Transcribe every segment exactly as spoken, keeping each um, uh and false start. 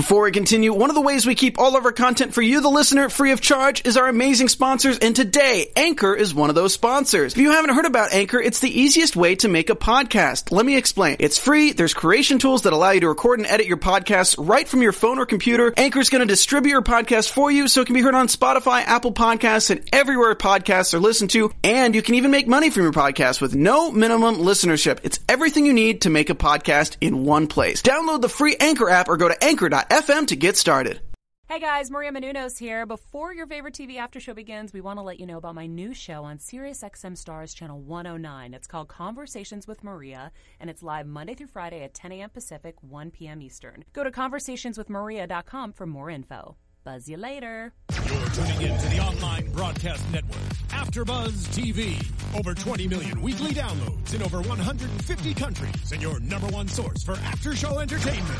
Before we continue, one of the ways we keep all of our content for you, the listener, free of charge is our amazing sponsors, and today, Anchor is one of those sponsors. If you haven't heard about Anchor, it's the easiest way to make a podcast. Let me explain. It's free, there's creation tools that allow you to record and edit your podcasts right from your phone or computer. Anchor's going to distribute your podcast for you so it can be heard on Spotify, Apple Podcasts, and everywhere podcasts are listened to, and you can even make money from your podcast with no minimum listenership. It's everything you need to make a podcast in one place. Download the free Anchor app or go to anchor dot f m to get started. Hey guys, Maria Menounos here. Before your favorite T V after show begins, we want to let you know about my new show on SiriusXM Stars Channel one oh nine. It's called Conversations with Maria, and it's live Monday through Friday at ten a.m. Pacific, one p.m. Eastern. Go to conversations with maria dot com for more info. Buzz you later. You're tuning in to the online broadcast network, AfterBuzz T V. Over twenty million weekly downloads in over one hundred fifty countries, and your number one source for after-show entertainment.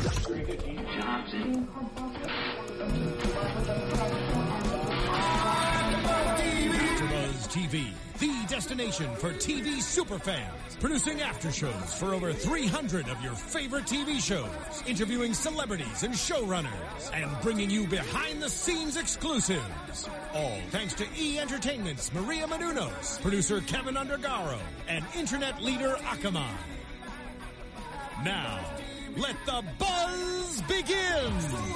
AfterBuzz T V, the destination for T V superfans. Producing aftershows for over three hundred of your favorite T V shows. Interviewing celebrities and showrunners. And bringing you behind-the-scenes exclusives. All thanks to E! Entertainment's Maria Menounos, producer Kevin Undergaro, and internet leader Akamai. Now, let the buzz begin!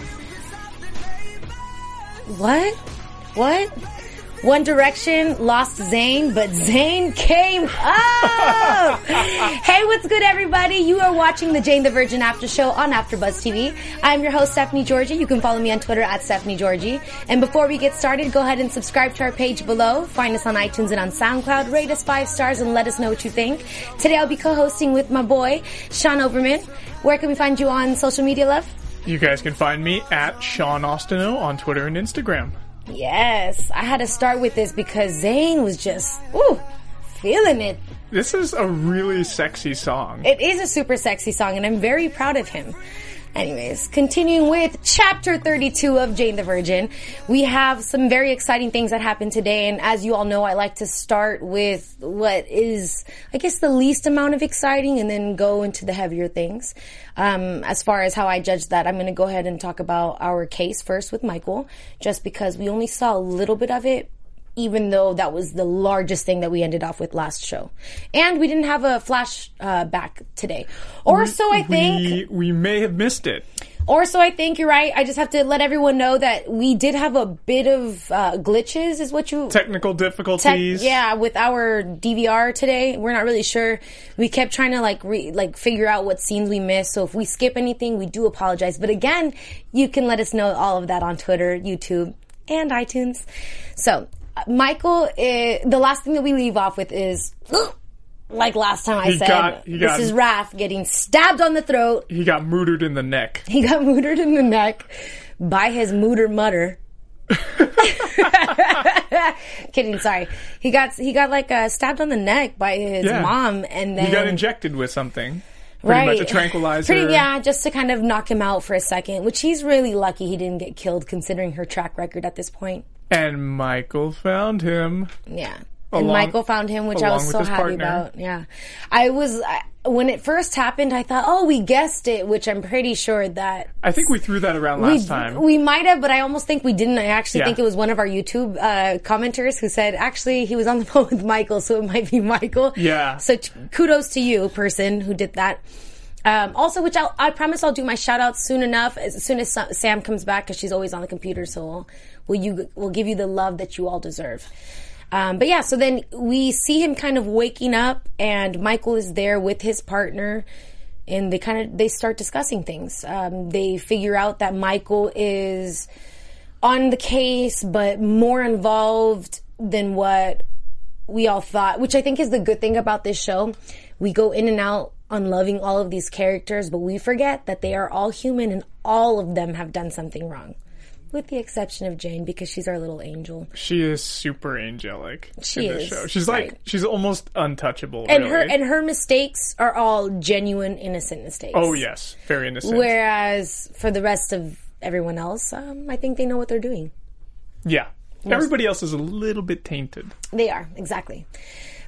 What? What? One Direction lost Zayn, but Zayn came up! Hey, what's good, everybody? You are watching the Jane the Virgin After Show on AfterBuzz T V. I'm your host, Stephanie Georgie. You can follow me on Twitter at Stephanie Georgie. And before we get started, go ahead and subscribe to our page below. Find us on iTunes and on SoundCloud. Rate us five stars and let us know what you think. Today, I'll be co-hosting with my boy, Sean Overman. Where can we find you on social media, love? You guys can find me at Sean Austino on Twitter and Instagram. Yes, I had to start with this because Zayn was just, ooh, feeling it. This is a really sexy song. It is a super sexy song, and I'm very proud of him. Anyways, continuing with chapter thirty-two of Jane the Virgin, we have some very exciting things that happened today, and as you all know, I like to start with what is, I guess, the least amount of exciting and then go into the heavier things. Um, as far as how I judge that, I'm going to go ahead and talk about our case first with Michael, just because we only saw a little bit of it, even though that was the largest thing that we ended off with last show. And we didn't have a flash uh, back today. Or we, so I think. We, we may have missed it. Or so I think, you're right. I just have to let everyone know that we did have a bit of uh, glitches, is what you... Technical difficulties. Tech, yeah, with our D V R today. We're not really sure. We kept trying to like re, like figure out what scenes we missed. So if we skip anything, we do apologize. But again, you can let us know all of that on Twitter, YouTube, and iTunes. So... Michael, is, the last thing that we leave off with is, like last time I he said, got, this got, is Wrath getting stabbed on the throat. He got mootered in the neck. He got mootered in the neck by his mooter mutter. Kidding, sorry. He got he got like uh, stabbed on the neck by his yeah. mom, and then he got injected with something. Pretty right. much a tranquilizer. Pretty, yeah, just to kind of knock him out for a second, which he's really lucky he didn't get killed considering her track record at this point. And Michael found him. Yeah. And along, Michael found him, which I was so happy partner. about. Yeah. I was, I, when it first happened, I thought, oh, we guessed it, which I'm pretty sure that... I think we threw that around last we, time. We might have, but I almost think we didn't. I actually yeah. think it was one of our YouTube uh, commenters who said, actually, he was on the phone with Michael, so it might be Michael. Yeah. So t- kudos to you, person who did that. Um, also, which I'll, I promise I'll do my shout outs soon enough, as soon as Sam comes back, because she's always on the computer, so we'll, we'll, you, we'll give you the love that you all deserve. Um, but yeah, so then we see him kind of waking up, and Michael is there with his partner, and they kind of, they start discussing things. Um, they figure out that Michael is on the case, but more involved than what we all thought, which I think is the good thing about this show. We go in and out on loving all of these characters, but we forget that they are all human and all of them have done something wrong. With the exception of Jane, because she's our little angel. She is super angelic. She in is. This show. She's right. like, she's almost untouchable. And really. her and her mistakes are all genuine, innocent mistakes. Oh yes, very innocent. Whereas for the rest of everyone else, um, I think they know what they're doing. Yeah. Most. Everybody else is a little bit tainted. They are, exactly.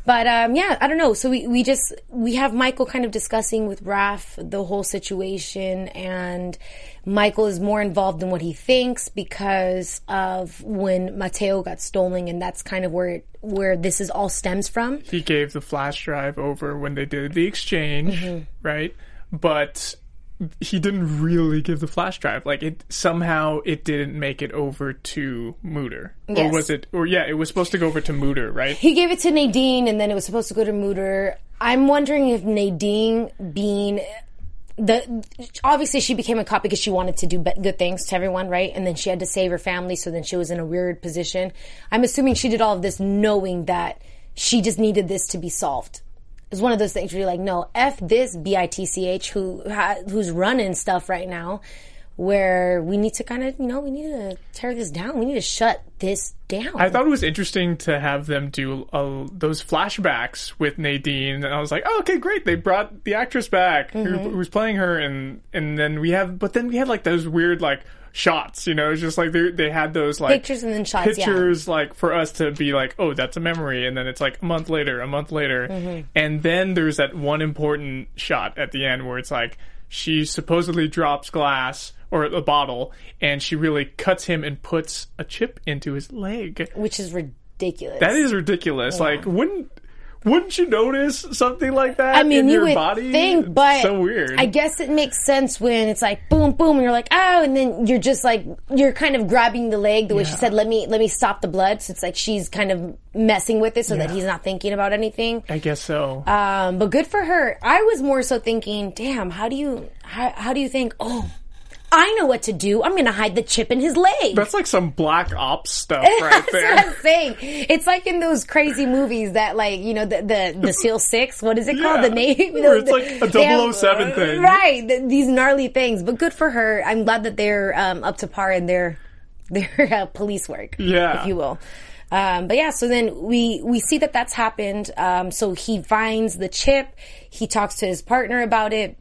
But, um, yeah, I don't know. So we, we just, we have Michael kind of discussing with Raph the whole situation, and Michael is more involved than what he thinks because of when Mateo got stolen, and that's kind of where it, where this is all stems from. He gave the flash drive over when they did the exchange, mm-hmm. right? But he didn't really give the flash drive. Like, it somehow it didn't make it over to Mutter. Yes. Or was it, or yeah, it was supposed to go over to Mutter, right? He gave it to Nadine, and then it was supposed to go to Mutter. I'm wondering if Nadine being the, obviously she became a cop because she wanted to do good things to everyone, right? And then she had to save her family, so then she was in a weird position. I'm assuming she did all of this knowing that she just needed this to be solved. It's one of those things where you're like, no, F this B I T C H who ha, who's running stuff right now, where we need to kind of, you know, we need to tear this down. We need to shut this down. I thought it was interesting to have them do uh, those flashbacks with Nadine, and I was like, oh, okay, great. They brought the actress back mm-hmm. who, who was playing her, and and then we have, but then we had like those weird like shots, you know, it's just like they they had those like pictures and then shots, pictures yeah. like for us to be like, oh, that's a memory, and then it's like a month later, a month later, mm-hmm. and then there's that one important shot at the end where it's like she supposedly drops glass or a bottle, and she really cuts him and puts a chip into his leg, which is ridiculous. That is ridiculous. Yeah. Like, wouldn't wouldn't you notice something like that? I mean, in you your would body? think, but it's so weird. I guess it makes sense when it's like boom, boom, and you're like, oh, and then you're just like you're kind of grabbing the leg the way yeah. she said, "Let me, let me stop the blood." So it's like she's kind of messing with it so yeah. that he's not thinking about anything. I guess so. Um, but good for her. I was more so thinking, damn, how do you, how, how do you think? Oh, I know what to do. I'm going to hide the chip in his leg. That's like some Black Ops stuff right there. That's what I'm saying. It's like in those crazy movies that, like, you know, the the, the SEAL six, what is it yeah. called? The name? Or it's like a double oh seven thing. Right. The, these gnarly things. But good for her. I'm glad that they're um, up to par in their, their uh, police work, yeah. if you will. Um, but yeah, so then we, we see that that's happened. Um, so he finds the chip. He talks to his partner about it.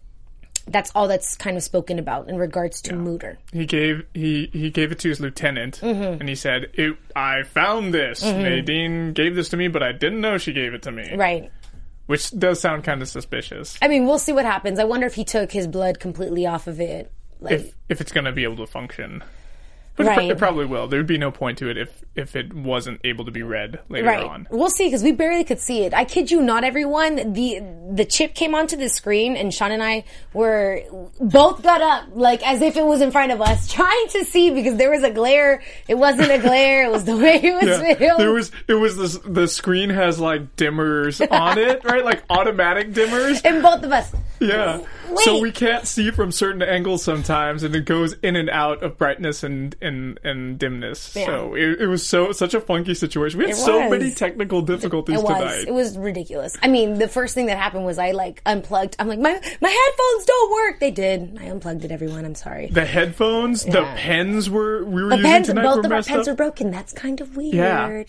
That's all that's kind of spoken about in regards to yeah. Mutter. He gave he, he gave it to his lieutenant, mm-hmm. and he said, it, I found this. Mm-hmm. Nadine gave this to me, but I didn't know she gave it to me. Right. Which does sound kind of suspicious. I mean, we'll see what happens. I wonder if he took his blood completely off of it. Like, if if it's going to be able to function. But right. it probably will. There would be no point to it if, if it wasn't able to be read later right. on. We'll see, because we barely could see it. I kid you not, everyone. The the chip came onto the screen, and Sean and I were both got up, like, as if it was in front of us, trying to see, because there was a glare. It wasn't a glare. It was the way it was yeah. filmed. There was, it was this, the screen has, like, dimmers on it, right? Like, automatic dimmers. And both of us. Yeah. Wait. So we can't see from certain angles sometimes, and it goes in and out of brightness and and, and dimness. Yeah. So it, it was so such a funky situation. We had so many technical difficulties it was. tonight. It was ridiculous. I mean, the first thing that happened was I like unplugged. I'm like, my my headphones don't work. They did. I unplugged it. Everyone, I'm sorry. The headphones, yeah. the pens were we were the using pens, tonight both were of our messed pens up. are broken. That's kind of weird. Yeah.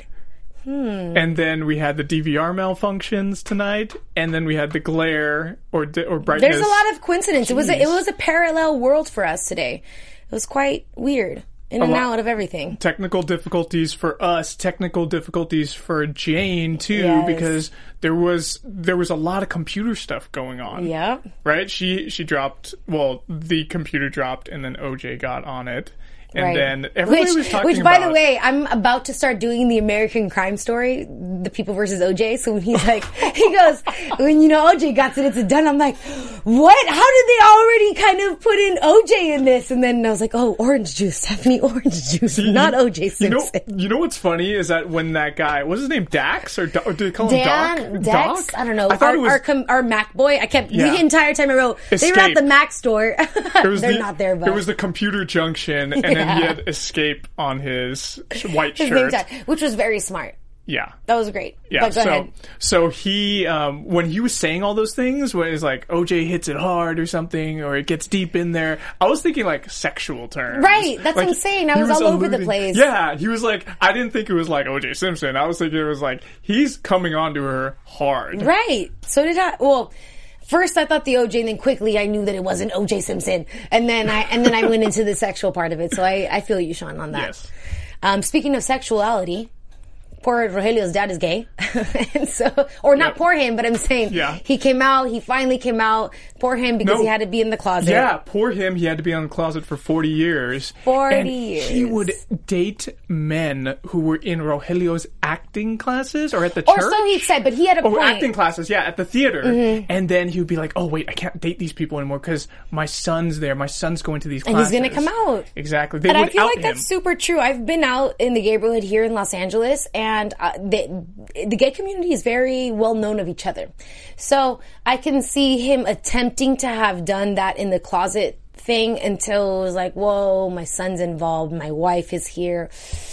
Hmm. And then we had the D V R malfunctions tonight, and then we had the glare or di- or brightness. There's a lot of coincidence. Jeez. It was a, it was a parallel world for us today. It was quite weird, in a and lot. out of everything. Technical difficulties for us, technical difficulties for Jane too, yes. because there was there was a lot of computer stuff going on. Yeah, right. She she dropped. Well, the computer dropped, and then O J got on it. And right. then everybody which, was talking Which, by about, the way, I'm about to start doing the American Crime Story, The People versus O J. So when he's like, he goes, when you know O J got it, it's done. I'm like, what? How did they already kind of put in O J in this? And then I was like, oh, orange juice, Stephanie, orange juice, See, not you, O J Simpson. You know, you know what's funny is that when that guy, what's his name, Dax? Or, or did they call Dan, him Doc? Dex? Doc? I don't know. I thought our, it was, our, com- our Mac boy, I kept, yeah. the entire time I wrote, Escape. they were at the Mac store. They're the, not there, but. It was the computer junction, and yeah. then he had Escape on his white his shirt. Tag, which was very smart. Yeah. That was great. Yeah. But go so, ahead. so he, um, when he was saying all those things, when it's like, O J hits it hard or something, or it gets deep in there, I was thinking like sexual terms. Right. That's like, insane. I was, was all alluding, over the place. Yeah. He was like, I didn't think it was like O J Simpson. I was thinking it was like, he's coming on to her hard. Right. So did I. Well, first I thought the O J, and then quickly I knew that it wasn't O J Simpson. And then I, and then I went into the sexual part of it. So I, I feel you, Sean, on that. Yes. Um, speaking of sexuality, poor Rogelio's dad is gay. and so, or not Yep. poor him, but I'm saying Yeah. he came out, he finally came out. Poor him because No. he had to be in the closet. Yeah, poor him. He had to be in the closet for forty years. forty and years. He would date men who were in Rogelio's acting classes or at the Or church. so he said, but he had a Oh, point. acting classes, yeah, at the theater. Mm-hmm. And then he would be like, oh, wait, I can't date these people anymore because my son's there. My son's going to these And classes. he's gonna come out. Exactly. They And would I feel out like him. that's super true. I've been out in the gay neighborhood here in Los Angeles, and uh, the, the gay community is very well known of each other. So I can see him attempting to have done that in the closet thing until it was like, whoa, my son's involved, my wife is here.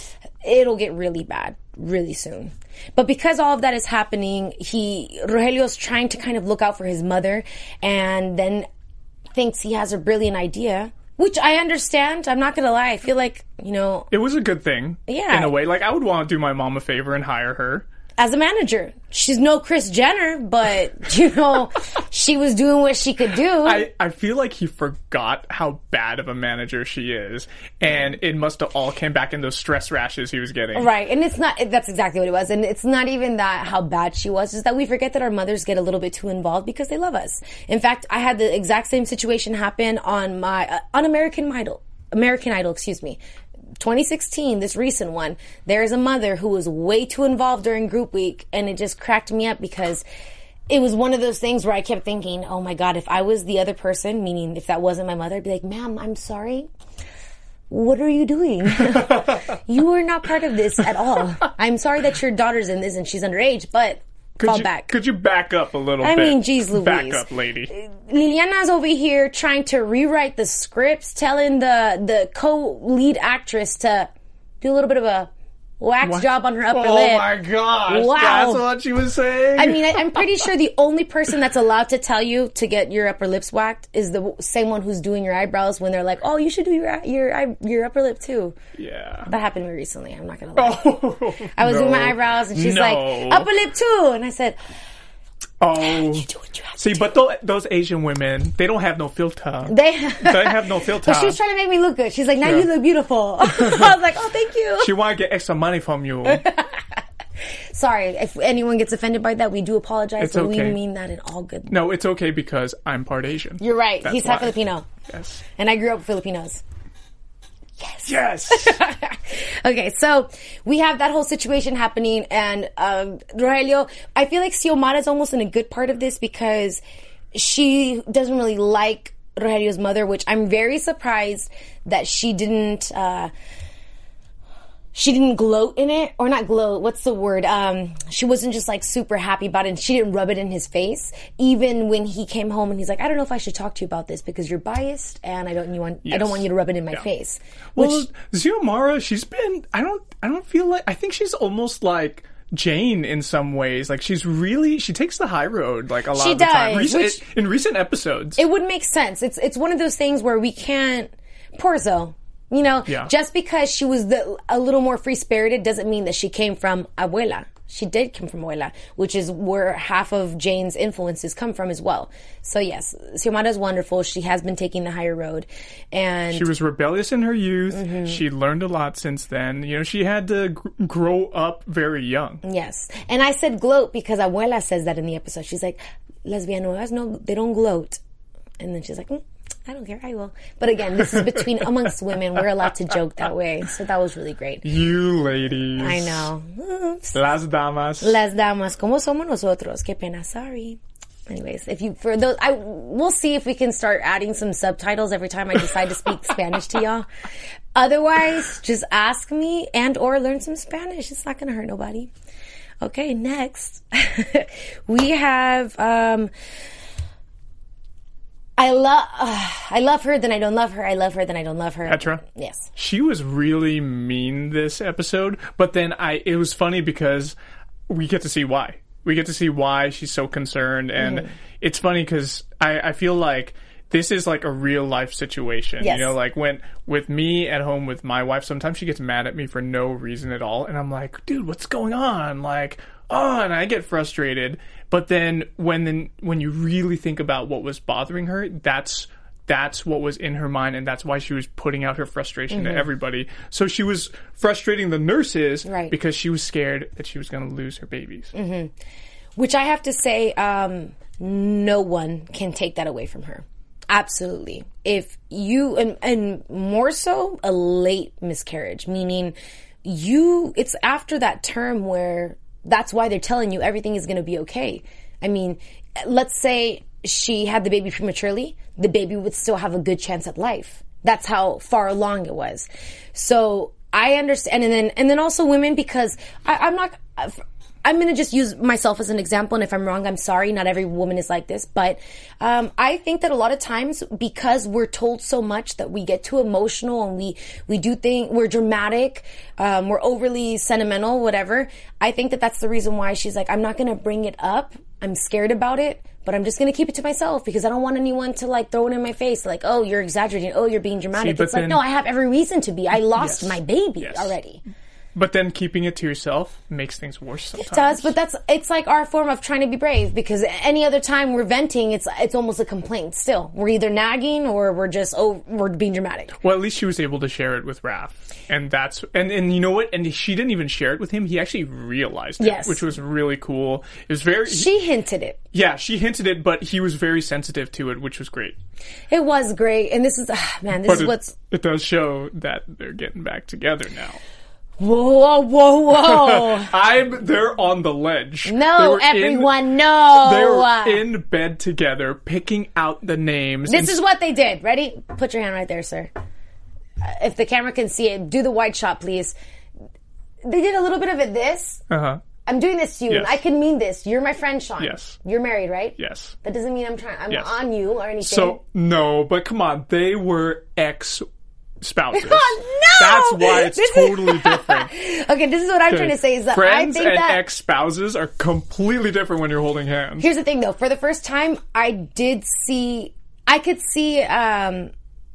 It'll get really bad really soon. But because all of that is happening, he, Rogelio's trying to kind of look out for his mother and then thinks he has a brilliant idea, which I understand. I'm not going to lie. I feel like, you know, It was a good thing. Yeah. In a way. Like, I would want to do my mom a favor and hire her. as a manager, she's no Kris Jenner, but, you know, she was doing what she could do. I, I feel like he forgot how bad of a manager she is, and it must have all came back in those stress rashes he was getting. Right, and it's not, that's exactly what it was. And it's not even that how bad she was, it's that we forget that our mothers get a little bit too involved because they love us. In fact, I had the exact same situation happen on my, uh, on American Idol, American Idol, excuse me. twenty sixteen, this recent one, there's a mother who was way too involved during group week, and it just cracked me up because it was one of those things where I kept thinking, oh my God, if I was the other person, meaning if that wasn't my mother, I'd be like, ma'am, I'm sorry. What are you doing? You are not part of this at all. I'm sorry that your daughter's in this and she's underage, but Could fall you, back. Could you back up a little I bit? mean, geez Louise. Back up, lady. Liliana's over here trying to rewrite the scripts, telling the the co-lead actress to do a little bit of a wax What? job on her upper Oh lip. my gosh. Wow. That's what she was saying? I mean, I, I'm pretty sure the only person that's allowed to tell you to get your upper lips whacked is the w- same one who's doing your eyebrows when they're like, "Oh, you should do your your eye- your upper lip too." yeah. That happened to me recently. I'm not gonna lie. Oh, I was no. doing my eyebrows, and she's No. like, "Upper lip too," and I said, Oh. "You do what you have See, to but th- those Asian women, they don't have no filter. do." They They have no filter. But she was trying to make me look good. She's like, "Now Yeah. you look beautiful." I was like, "Oh, thank you." She want to get extra money from you. Sorry if anyone gets offended by that. We do apologize, It's but we okay. mean that in all good. No, it's okay because I'm part Asian. You're right. That's He's half why. Filipino, Yes. and I grew up with Filipinos. Yes. Okay, so we have that whole situation happening, and um, Rogelio, I feel like Xiomara is almost in a good part of this because she doesn't really like Rogelio's mother, which I'm very surprised that she didn't. Uh, she didn't gloat in it, or not gloat. What's the word? Um, she wasn't just like super happy about it, and she didn't rub it in his face. Even when he came home and he's like, "I don't know if I should talk to you about this because you're biased, and I don't you want I Yes. don't want you to rub it in my Yeah. face." Well, Which, Xiomara, she's been. I don't. I don't feel like. I think she's almost like Jane in some ways. Like she's really. She takes the high road. Like a lot She of the time. does, Recent, which- in recent episodes. it would make sense. It's it's one of those things where we can't. Poor Zoe. You know, Yeah. just because she was the, a little more free spirited doesn't mean that she came from abuela. She did come from abuela, which is where half of Jane's influences come from as well. So yes, Xiomara is wonderful. She has been taking the higher road, and She was rebellious in her youth. Mm-hmm. She learned a lot since then. You know, she had to gr- grow up very young. yes. And I said gloat because abuela says that in the episode. She's like, lesbianas, no, they don't gloat. And then she's like, mm, I don't care, I will. But again, this is between amongst women. We're allowed to joke that way. So that was really great. You ladies. I know. Oops. Las damas. Las damas, como somos nosotros? Qué pena, sorry. Anyways, if you, for those, I, we'll see if we can start adding some subtitles every time I decide to speak Spanish to y'all. Otherwise, just ask me and or learn some Spanish. It's not gonna hurt nobody. Okay, next. We have, um, I love, uh, I love her, then I don't love her. I love her, then I don't love her. Petra? Yes. She was really mean this episode, but then I it was funny because we get to see why. We get to see why she's so concerned, and Mm-hmm. it's funny because I, I feel like this is like a real life situation. Yes. You know, like when with me at home with my wife, sometimes she gets mad at me for no reason at all, and I'm like, dude, what's going on? Like, oh, and I get frustrated. But then when then when you really think about what was bothering her, that's that's what was in her mind, and that's why she was putting out her frustration Mm-hmm. to everybody. So she was frustrating the nurses Right. because she was scared that she was going to lose her babies. Mm-hmm. Which I have to say, um, no one can take that away from her. Absolutely. If you, and, and more so, a late miscarriage, meaning you, it's after that term where that's why they're telling you everything is going to be okay. I mean, let's say she had the baby prematurely, the baby would still have a good chance at life. That's how far along it was. So I understand. And then, and then also women, because I, I'm not, I'm going to just use myself as an example. And if I'm wrong, I'm sorry. Not every woman is like this. But um, I think that a lot of times, because we're told so much that we get too emotional and we, we do think we're dramatic, um, we're overly sentimental, whatever. I think that that's the reason why she's like, I'm not going to bring it up. I'm scared about it, but I'm just going to keep it to myself because I don't want anyone to like throw it in my face. Like, oh, you're exaggerating. Oh, you're being dramatic. See, it's like, then, no, I have every reason to be. I lost yes, my baby yes. already. But then keeping it to yourself makes things worse sometimes. It does, but that's, it's like our form of trying to be brave, because any other time we're venting, it's, it's almost a complaint still. We're either nagging or we're just, oh, we're being dramatic. Well, at least she was able to share it with Raph. And that's, and, and you know what? And she didn't even share it with him. He actually realized it, Yes. which was really cool. It was very, She hinted it. yeah, she hinted it, but he was very sensitive to it, which was great. It was great. And this is, ah, man, this But is it, what's, it does show that they're getting back together now. whoa, whoa, whoa. I'm, they're on the ledge. They No, were in- everyone, no. They were in bed together, picking out the names. This and- is what they did. Ready? Put your hand right there, sir. Uh, if the camera can see it, do the wide shot, please. They did a little bit of it this. Uh-huh. I'm doing this to you, and Yes. I can mean this. You're my friend, Sean. Yes. You're married, right? Yes. That doesn't mean I'm trying. I'm Yes. on you or anything. So, no, but come on. They were ex spouses. Oh, no! That's why it's This is- totally different. Okay, this is what I'm trying to say is that Friends I think and that ex-spouses are completely different when you're holding hands. here's the thing though. For the first time, I did see. I could see um,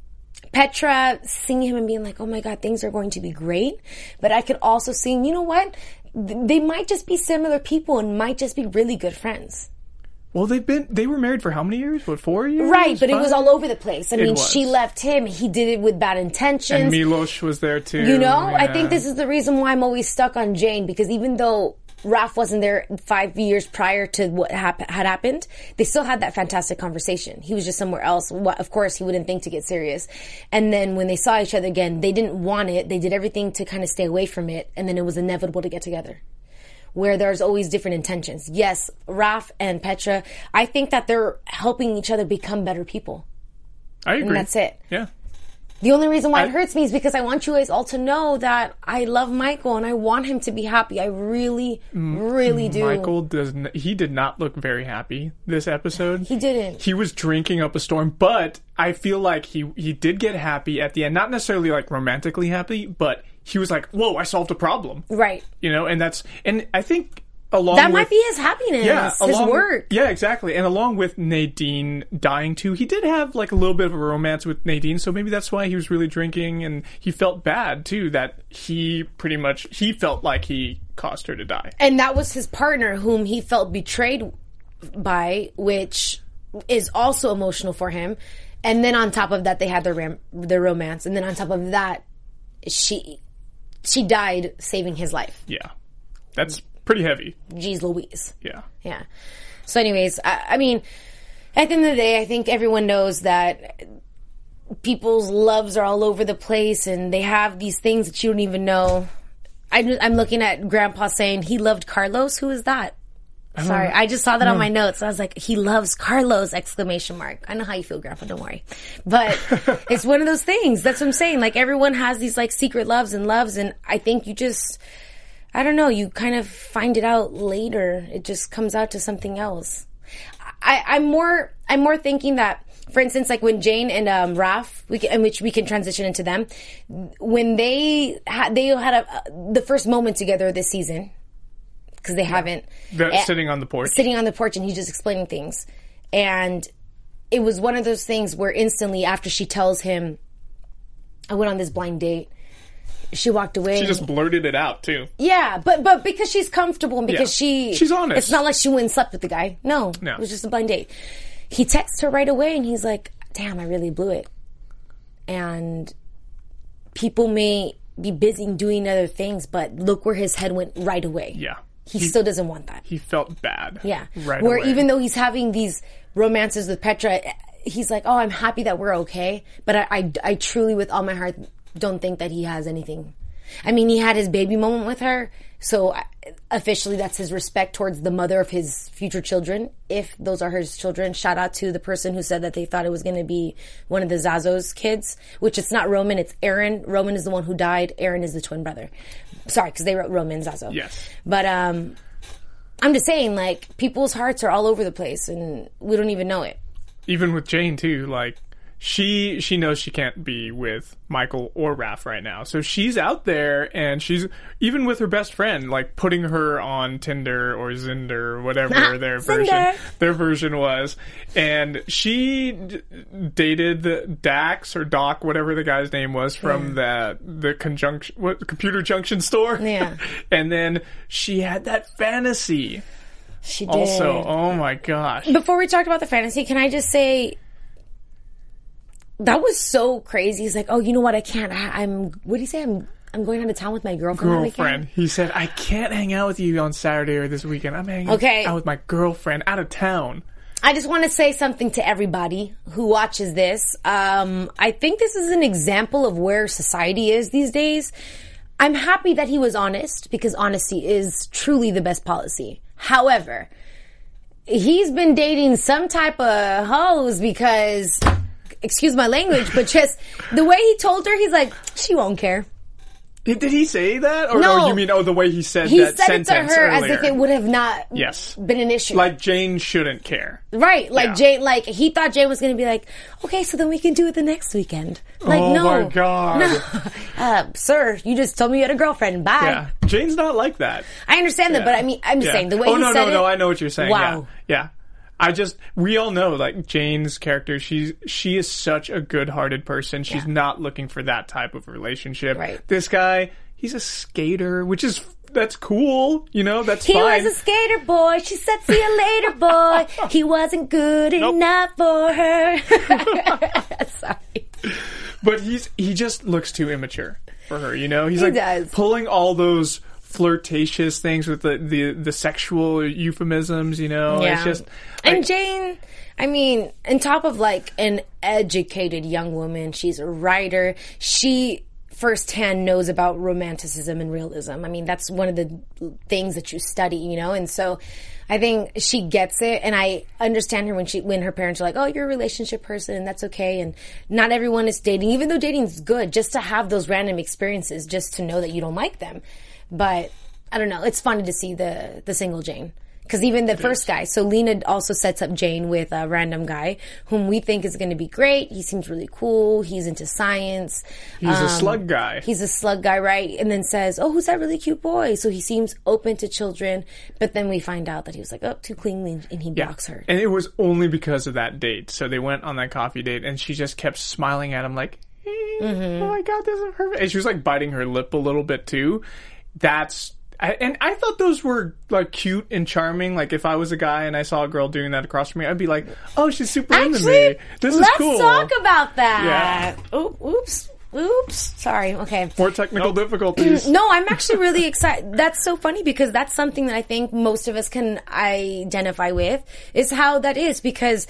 Petra seeing him and being like, "Oh my God, things are going to be great." But I could also see, you know what? Th- They might just be similar people and might just be really good friends. Well, they've been, they were married for how many years? What, four years? Right, but it was Five? all over the place. I It mean, was. she left him. He did it with bad intentions. And Milos was there too. You know, I yeah. think this is the reason why I'm always stuck on Jane, because even though Raph wasn't there five years prior to what hap- had happened, they still had that fantastic conversation. He was just somewhere else. What, of course, he wouldn't think to get serious. And then when they saw each other again, they didn't want it. They did everything to kind of stay away from it. And then it was inevitable to get together, where there's always different intentions. Yes, Raph and Petra, I think that they're helping each other become better people. I agree. And that's it. Yeah. The only reason why I- it hurts me is because I want you guys all to know that I love Michael and I want him to be happy. I really, really do. Michael does. N- he did not look very happy this episode. He didn't. He was drinking up a storm, but I feel like he he did get happy at the end. Not necessarily like romantically happy, but he was like, "Whoa, I solved a problem." Right. You know, and that's and I think along That with, might be his happiness, yeah, his along- work. Yeah, exactly. And along with Nadine dying too, he did have like a little bit of a romance with Nadine, so maybe that's why he was really drinking, and he felt bad too that he pretty much he felt like he caused her to die. And that was his partner whom he felt betrayed by, which is also emotional for him. And then on top of that, they had their ram- their romance. And then on top of that, she she died saving his life. Yeah, that's pretty heavy. Jeez Louise. Yeah. Yeah. So anyways, I, I mean, at the end of the day, I think everyone knows that people's loves are all over the place and they have these things that you don't even know. I'm, I'm looking at Grandpa saying he loved Carlos. Who is that? Sorry, I just saw that on my notes. I was like, he loves Carlos! Exclamation mark. I know how you feel, Grandpa. Don't worry. But it's one of those things. That's what I'm saying. Like, everyone has these like secret loves and loves, and I think you just, I don't know, you kind of find it out later. It just comes out to something else. I, I'm more, I'm more thinking that, for instance, like when Jane and um, Raph, we can, in which we can transition into them, when they had, they had a, the first moment together this season. Because they haven't. The, eh, sitting on the porch. Sitting on the porch, and he's just explaining things. And it was one of those things where instantly after she tells him, I went on this blind date, she walked away. She just blurted it out too. Yeah, but but because she's comfortable and because Yeah. she... She's honest. It's not like she went and slept with the guy. No. No. It was just a blind date. He texts her right away, and he's like, damn, I really blew it. And people may be busy doing other things, but look where his head went right away. Yeah. He, he still doesn't want that. He felt bad. Yeah. Right Where away. even though he's having these romances with Petra, he's like, oh, I'm happy that we're okay. But I, I, I truly, with all my heart, don't think that he has anything. I mean, he had his baby moment with her. So officially that's his respect towards the mother of his future children, if those are his children. Shout out to the person who said that they thought it was going to be one of the Zazo's kids, which it's not Roman, it's Aaron. Roman is the one who died. Aaron is the twin brother. Sorry, because they wrote Roman Zazo. Yes. But um, I'm just saying, like, people's hearts are all over the place, and we don't even know it. Even with Jane, too, like, She she knows she can't be with Michael or Raph right now. So she's out there, and she's, even with her best friend, like, putting her on Tinder or Zinder or whatever their version their version was. And she d- dated the Dax or Doc, whatever the guy's name was, from yeah. the the conjunction what computer junction store. Yeah. And then she had that fantasy. She did. Also, oh my gosh. Before we talked about the fantasy, can I just say, that was so crazy. He's like, oh, you know what? I can't. I, I'm, what did he say? I'm I'm going out of town with my girlfriend. Girlfriend. He said, I can't hang out with you on Saturday or this weekend. I'm hanging okay. out with my girlfriend out of town. I just want to say something to everybody who watches this. Um, I think this is an example of where society is these days. I'm happy that he was honest, because honesty is truly the best policy. However, he's been dating some type of hoes because, excuse my language, but just the way he told her, he's like, she won't care. Did, did he say that? Or no. no, you mean, oh, the way he said he that said sentence it to her earlier. as if it would have not yes. been an issue. Like Jane shouldn't care. Right. Like yeah. Jane, like he thought Jane was going to be like, okay, so then we can do it the next weekend. Like, oh no. my God. No. Uh, sir, you just told me you had a girlfriend. Bye. Yeah. Jane's not like that. I understand yeah. that, but I mean, I'm just yeah. saying the way oh, he no, said no, it. no, I know what you're saying. Wow. Yeah. Yeah. I just, we all know, like, Jane's character, she's, she is such a good-hearted person. She's Yeah. not looking for that type of relationship. Right. This guy, he's a skater, which is, that's cool, you know, that's He fine. was a skater boy. She said, see you later, boy. He wasn't good Nope. enough for her. Sorry. But he's, he just looks too immature for her, you know? He's He like does. pulling all those flirtatious things with the, the, the sexual euphemisms, you know? Yeah. It's just... And like, Jane, I mean, on top of like an educated young woman, she's a writer. She firsthand knows about romanticism and realism. I mean, that's one of the things that you study, you know? And so I think she gets it. And I understand her when she, when her parents are like, oh, you're a relationship person and that's okay. And not everyone is dating, even though dating is good, just to have those random experiences, just to know that you don't like them. But I don't know. It's funny to see the, the single Jane. Because even the it first is. guy, so Lena also sets up Jane with a random guy whom we think is going to be great. He seems really cool. He's into science. He's um, a slug guy. He's a slug guy, right? And then says, oh, who's that really cute boy? So he seems open to children. But then we find out that he was like, oh, too clingy, and he yeah. blocks her. And it was only because of that date. So they went on that coffee date, and she just kept smiling at him like, hey, mm-hmm. oh my God, this is perfect. And she was like biting her lip a little bit too. That's... I, and I thought those were, like, cute and charming. Like, if I was a guy and I saw a girl doing that across from me, I'd be like, oh, she's super Actually, into me. This is let's cool. talk about that. Yeah. Oop, oops. Oops. Sorry. Okay. More technical nope. difficulties. No, I'm actually really excited. That's so funny because that's something that I think most of us can identify with, is how that is. Because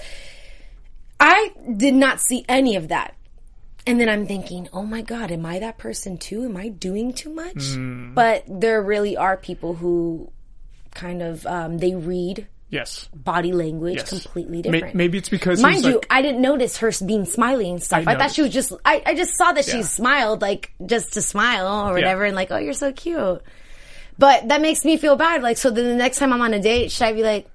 I did not see any of that. And then I'm thinking, oh my God, am I that person too? Am I doing too much? Mm. But there really are people who kind of, um, they read yes. body language yes. completely different. Maybe it's because Mind he's you, like, I didn't notice her being smiling and stuff. I, I thought she was just, I, I just saw that yeah. she smiled, like, just to smile or whatever, yeah. and like, oh, you're so cute. But that makes me feel bad. Like, so then the next time I'm on a date, should I be like...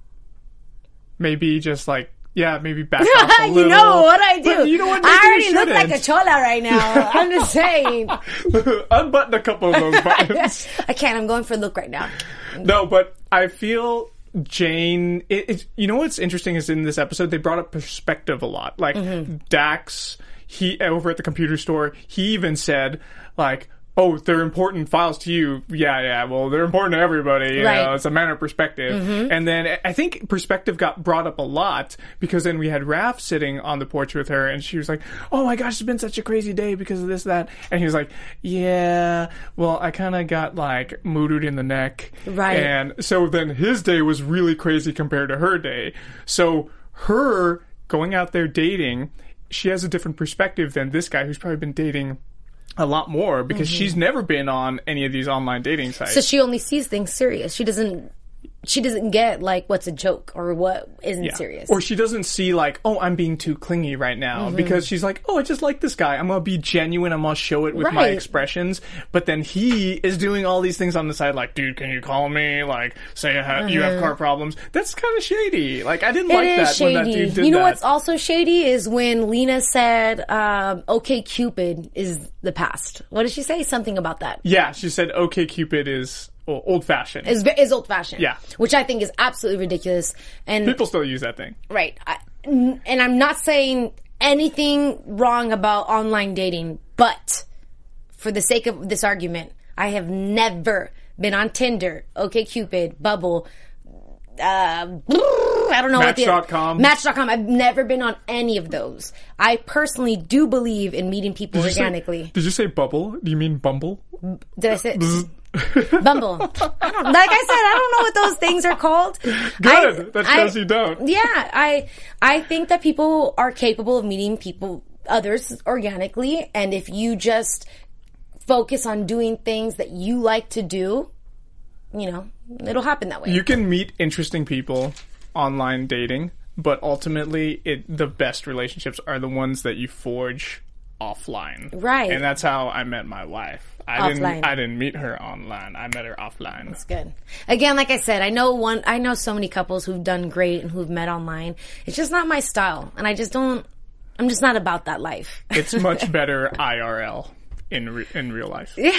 Maybe just like, yeah, maybe back off a little. You know what I do. But you know what? I already look like a chola right now. I'm just saying. Unbutton a couple of those buttons. I can't. I'm going for a look right now. No, but I feel Jane... It, it, you know what's interesting is in this episode, they brought up perspective a lot. Like, mm-hmm. Dax, he over at the computer store, he even said, like, oh, they're important files to you. Yeah, yeah. Well, they're important to everybody. You Right. know, it's a matter of perspective. Mm-hmm. And then I think perspective got brought up a lot because then we had Raph sitting on the porch with her and she was like, oh my gosh, it's been such a crazy day because of this, that. And he was like, yeah, well, I kind of got like mooted in the neck. Right. And so then his day was really crazy compared to her day. So her going out there dating, she has a different perspective than this guy who's probably been dating a lot more because Mm-hmm. she's never been on any of these online dating sites. So she only sees things serious. She doesn't. She doesn't get like what's a joke or what isn't Yeah. serious. Or she doesn't see like, oh, I'm being too clingy right now Mm-hmm. because she's like, oh, I just like this guy. I'm going to be genuine. I'm going to show it with my Right. expressions. But then he is doing all these things on the side like, dude, can you call me? Like, say I ha- you have car problems. That's kind of shady. Like, I didn't It like is that shady. when that dude did you know that. what's also shady is when Lena said, um, "Okay, Cupid is the past." What did she say? Something about that. Yeah, she said, okay, Cupid is well, old-fashioned. Is is old fashioned. Yeah. which I think is absolutely ridiculous. And People still use that thing. right, I, n- and I'm not saying anything wrong about online dating, but for the sake of this argument, I have never been on Tinder, OkCupid, Bubble. Uh, I don't know what the Match dot com. Match dot com. I've never been on any of those. I personally do believe in meeting people Did you say- organically. did you say bubble? Do you mean Bumble? Did I say Bumble? I don't. Like I said, I don't know what those things are called. Good. That shows you don't. Yeah, I I think that people are capable of meeting people, others organically, and if you just focus on doing things that you like to do, you know, it'll happen that way. You can meet interesting people online dating, but ultimately, it the best relationships are the ones that you forge offline. Right. And that's how I met my wife. I Offline. didn't I didn't meet her online. I met her offline. It's good. Again, like I said, I know one. I know so many couples who've done great and who've met online. It's just not my style, and I just don't. I'm just not about that life. It's much better I R L in re- in real life. Yeah,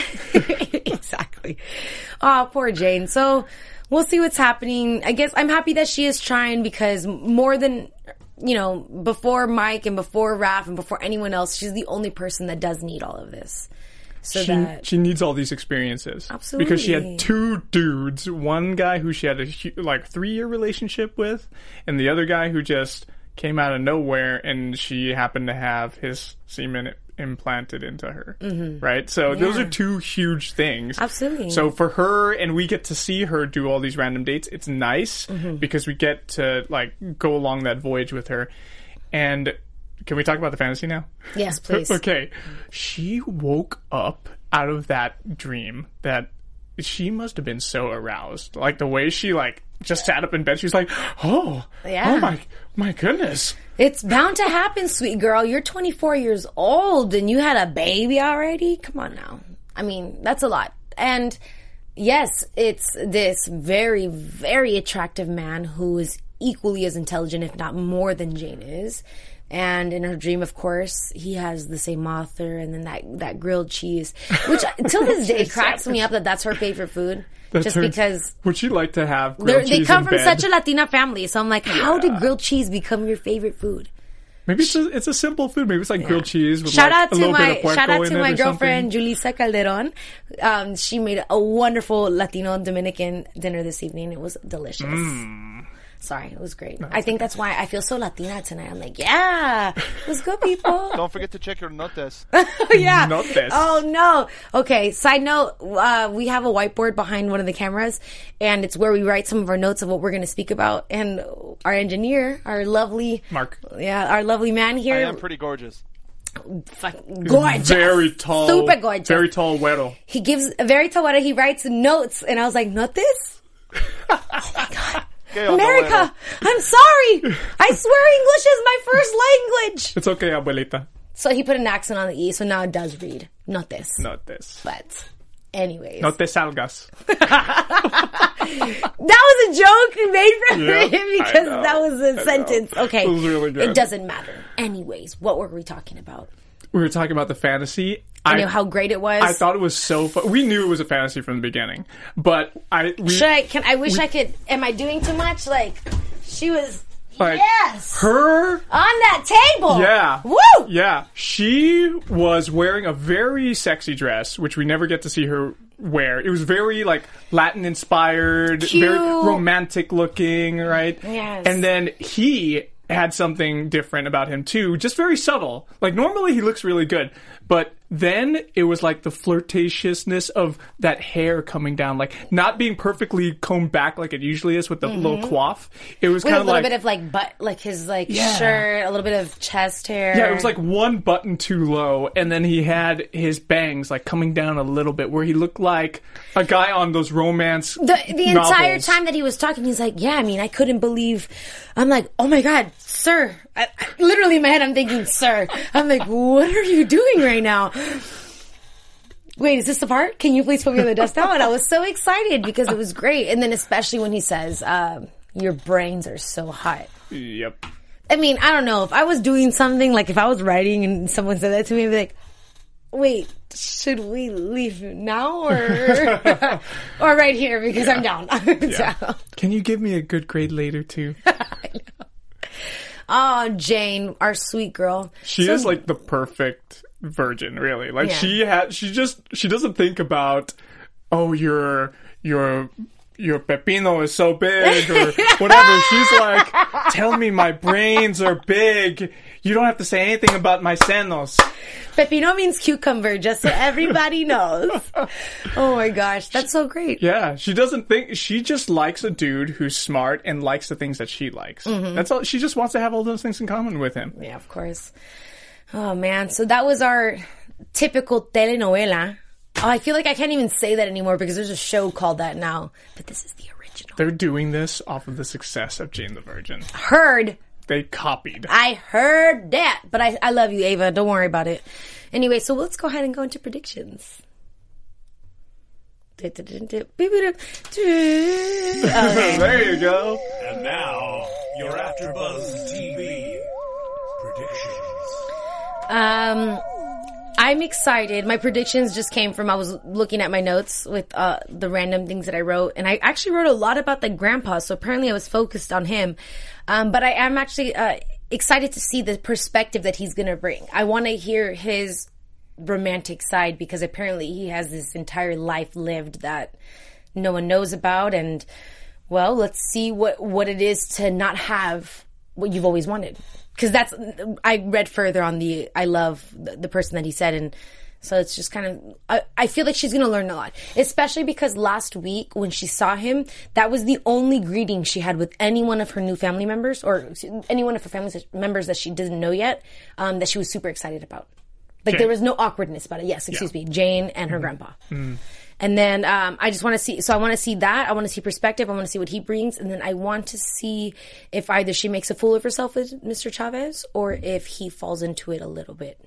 exactly. Oh, poor Jane. So we'll see what's happening. I guess I'm happy that she is trying because more than, you know, before Mike and before Raph and before anyone else, she's the only person that does need all of this. So She, that she needs all these experiences. Absolutely. Because she had two dudes. One guy who she had a hu- like three year relationship with, and the other guy who just came out of nowhere and she happened to have his semen implanted into her. Mm-hmm. Right? So those are two huge things. Absolutely. So for her, and we get to see her do all these random dates, it's nice Mm-hmm. because we get to like go along that voyage with her. And can we talk about the fantasy now? yes, please. Okay. She woke up out of that dream that she must have been so aroused. Like the way she like just sat up in bed, she was like, oh, Yeah. oh my, my goodness. It's bound to happen, sweet girl. You're twenty-four years old and you had a baby already? Come on now. I mean, that's a lot. And yes, it's this very, very attractive man who is equally as intelligent, if not more than Jane is. And in her dream, of course, he has the same author and then that, that grilled cheese, which till this day cracks me up that that's her favorite food. That just turns- because Would she like to have they're- grilled they cheese come in from bed? such a Latina family. So I'm like, how did grilled cheese become your favorite food? Maybe it's a, it's a simple food. Maybe it's like grilled cheese with Shout like out a to little bit my of puerco shout out in to it my or girlfriend something. Julissa Calderon. Um, she made a wonderful Latino Dominican dinner this evening. It was delicious. Mm. Sorry, it was great. I think that's why I feel so Latina tonight. I'm like, yeah, it was good, people. Don't forget to check your notes. yeah. Not this. Oh no. Okay. Side note: uh, we have a whiteboard behind one of the cameras, and it's where we write some of our notes of what we're going to speak about. And our engineer, our lovely Mark. yeah, our lovely man here, I am pretty gorgeous. fucking gorgeous, Very tall. super gorgeous. Very tall güero. He gives a very tall water. He writes notes, and I was like, "Not this." Oh my god, Que onda, America! güero? I'm sorry. I swear English is my first language. It's okay, abuelita. So he put an accent on the e, so now it does read. Not this, Not this. but anyways, No te salgas. that was a joke made for Yeah, him I because know. that was a I sentence. know. Okay, It was really good. It doesn't matter. Anyways, what were we talking about? We were talking about the fantasy. I knew how great it was. I thought it was so fun. We knew it was a fantasy from the beginning, but I we, Should I? Can I wish I could? Am I doing too much? Like, she was. Like, Yes! her... On that table! Yeah. Woo! Yeah. She was wearing a very sexy dress, which we never get to see her wear. It was very, like, Latin-inspired, Cute. very romantic looking, right? Yes. And then he had something different about him, too. Just very subtle. Like, normally he looks really good. But then it was like the flirtatiousness of that hair coming down, like not being perfectly combed back like it usually is with the mm-hmm. little coif. It was with kind a of little like bit of like butt, like his like Yeah. shirt, a little bit of chest hair. yeah, it was like one button too low, and then he had his bangs like coming down a little bit, where he looked like a guy on those romance. The, the entire novels. time that he was talking, he's like, yeah, I mean, I couldn't believe. I'm like, oh my God, sir. I, I, literally in my head, I'm thinking, sir. I'm like, what are you doing right now? Wait, is this the part? Can you please put me on the desk now? And I was so excited because it was great. And then especially when he says, um, your brains are so hot. Yep. I mean, I don't know. If I was doing something, like if I was writing and someone said that to me, I'd be like, wait, should we leave now or or right here because yeah. I'm down. Yeah. So. Can you give me a good grade later too? I know. Oh, Jane, our sweet girl. She so, is like the perfect virgin, really. Like yeah. she had, she just, she doesn't think about, oh, your, your, your pepino is so big or whatever. She's like, tell me my brains are big. You don't have to say anything about my senos. Pepino means cucumber, just so everybody knows. Oh my gosh, that's so great. Yeah, she doesn't think, she just likes a dude who's smart and likes the things that she likes. Mm-hmm. That's all, she just wants to have all those things in common with him. Yeah, of course. Oh man, so that was our typical telenovela. Oh, I feel like I can't even say that anymore because there's a show called that now. But this is the original. They're doing this off of the success of Jane the Virgin. Heard. They copied. I heard that. But I, I love you, Ava. Don't worry about it. Anyway, so let's go ahead and go into predictions. There you go. And now, your AfterBuzz T V predictions. Um... I'm excited. My predictions just came from, I was looking at my notes with uh, the random things that I wrote. And I actually wrote a lot about the grandpa. So apparently I was focused on him. Um, but I am actually uh, excited to see the perspective that he's going to bring. I want to hear his romantic side because apparently he has this entire life lived that no one knows about. And, well, let's see what, what it is to not have what you've always wanted. Because that's, I read further on the, I love the, the person that he said. And so it's just kind of, I, I feel like she's going to learn a lot. Especially because last week when she saw him, that was the only greeting she had with any one of her new family members or any one of her family members that she didn't know yet, um, that she was super excited about. Like Jane. There was no awkwardness about it. Yes, excuse yeah. me. Jane and her mm-hmm. grandpa. Mm-hmm. And then um, I just want to see, so I want to see that. I want to see perspective. I want to see what he brings. And then I want to see if either she makes a fool of herself with Mister Chavez or if he falls into it a little bit.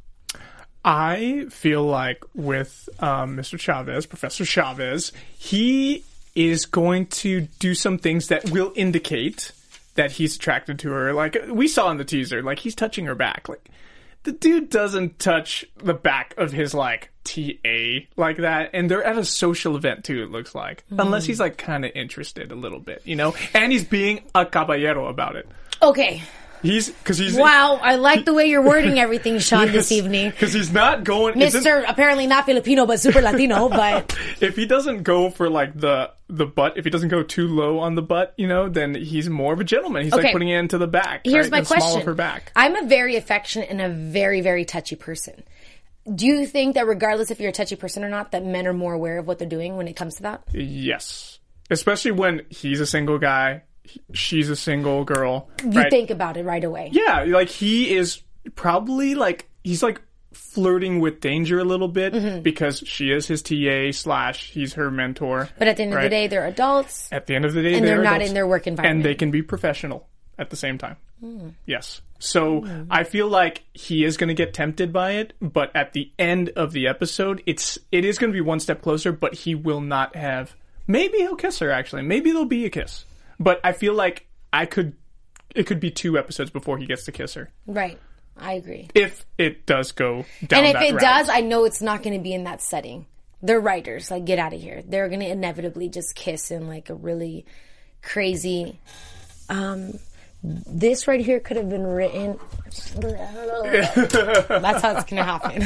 I feel like with um, Mister Chavez, Professor Chavez, he is going to do some things that will indicate that he's attracted to her. Like we saw in the teaser, like he's touching her back. Like the dude doesn't touch the back of his like T A like that, and they're at a social event too, it looks like. Mm. Unless he's like kind of interested a little bit, you know? And he's being a caballero about it. Okay. He's, cause he's... Wow, I like he, the way you're wording everything, Sean, yes, this evening. Because he's not going... Mister apparently not Filipino, but super Latino, but... If he doesn't go for like the the butt, if he doesn't go too low on the butt, you know, then he's more of a gentleman. He's okay. like putting it into the back. Here's right? my the question. Small of her back. I'm a very affectionate and a very, very touchy person. Do you think that regardless if you're a touchy person or not, that men are more aware of what they're doing when it comes to that? Yes. Especially when he's a single guy, she's a single girl. You right? think about it right away. Yeah, like he is probably like, he's like flirting with danger a little bit mm-hmm. because she is his T A slash he's her mentor. But at the end right? of the day, they're adults. At the end of the day, and they're, they're not adults, in their work environment. And they can be professional at the same time. Mm. Yes. So mm. I feel like he is going to get tempted by it, but at the end of the episode, it's it is going to be one step closer, but he will not have... Maybe he'll kiss her, actually. Maybe there'll be a kiss. But I feel like I could... It could be two episodes before he gets to kiss her. Right. I agree. If it does go down And if that it route. does, I know it's not going to be in that setting. They're writers. Like, get out of here. They're going to inevitably just kiss in, like, a really crazy... um this right here could have been written. That's how it's gonna happen.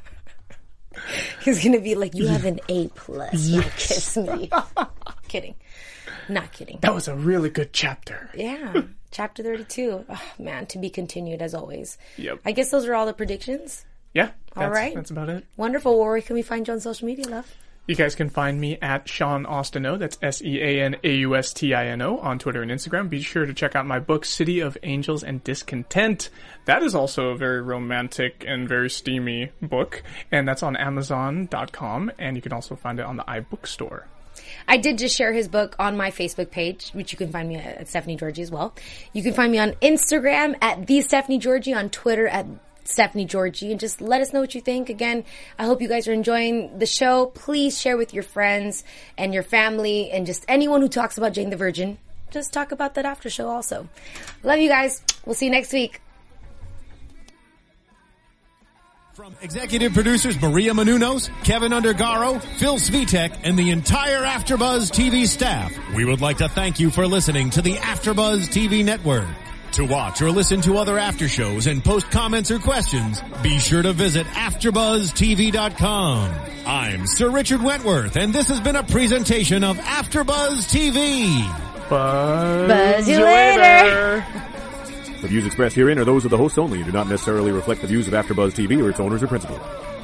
He's gonna be like, you have an A plus. Yes. Kiss me. Kidding. Not kidding. That was a really good chapter. Yeah. Chapter thirty-two. Oh, man, to be continued as always. Yep. I guess those are all the predictions. Yeah. All right. That's about it. Wonderful. Well, where can we find you on social media, love? You guys can find me at Sean Austino. That's S E A N A U S T I N O on Twitter and Instagram. Be sure to check out my book, City of Angels and Discontent. That is also a very romantic and very steamy book. And that's on Amazon dot com. And you can also find it on the iBookstore. I did just share his book on my Facebook page, which you can find me at, at Stephanie Georgie as well. You can find me on Instagram at the Stephanie Georgie, on Twitter at Stephanie Georgie, and just let us know what you think. Again, I hope you guys are enjoying the show. Please share with your friends and your family and just anyone who talks about Jane the Virgin. Just talk about that after show also. Love you guys. We'll see you next week. From executive producers Maria Menounos, Kevin Undergaro, Phil Svitek, and the entire AfterBuzz T V staff, we would like to thank you for listening to the AfterBuzz T V network. To watch or listen to other after shows and post comments or questions, be sure to visit after buzz T V dot com. I'm Sir Richard Wentworth, and this has been a presentation of AfterBuzz T V. Buzz, Buzz you later. The views expressed herein are those of the hosts only and do not necessarily reflect the views of AfterBuzz T V or its owners or principals.